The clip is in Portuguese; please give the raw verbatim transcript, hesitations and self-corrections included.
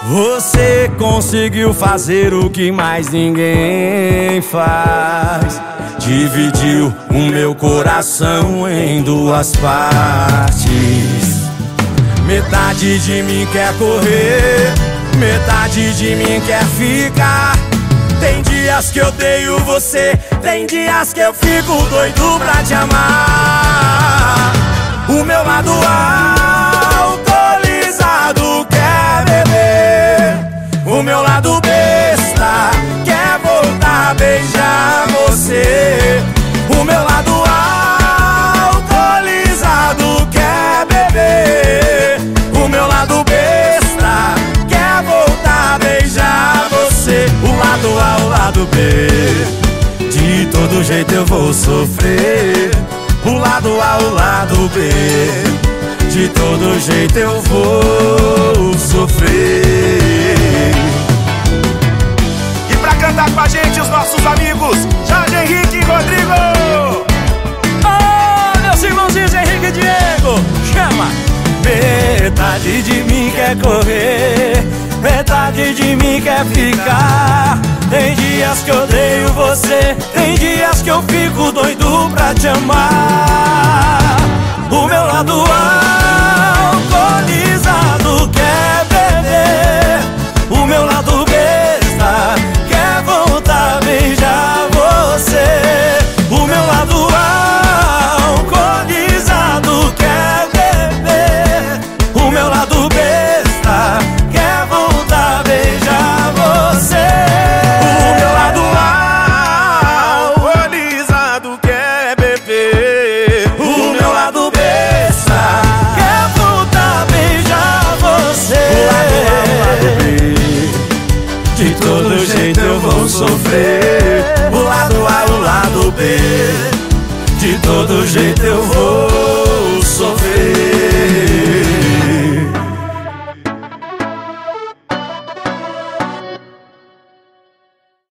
Você conseguiu fazer o que mais ninguém faz. Dividiu o meu coração em duas partes. Metade de mim quer correr, metade de mim quer ficar. Tem dias que eu odeio você, tem dias que eu fico doido pra te amar. O meu lado alcoolizado quer beber, o meu lado besta quer voltar a beijar você. O meu lado alcoolizado quer beber, o meu lado besta quer voltar a beijar você. O lado A, o lado B, de todo jeito eu vou sofrer. O lado A, o lado B, de todo jeito eu vou sofrer. E pra cantar com a gente os nossos amigos Jorge Henrique e Rodrigo. Oh, meus irmãozinhos Henrique e Diego, chama! Metade de mim quer correr, metade de mim quer ficar. Tem dias que eu odeio você, tem dias que eu fico doido pra te amar. O meu lado alcoolizado quer beber, o meu lado besta quer voltar a beijar você. O meu lado alcoolizado quer beber, o meu lado besta quer voltar a beijar você. O meu lado alcoolizado quer beber, o meu lado besta quer voltar a beijar você. O lado A, o lado B, de todo jeito eu vou sofrer. O lado A, o lado B, de todo jeito eu vou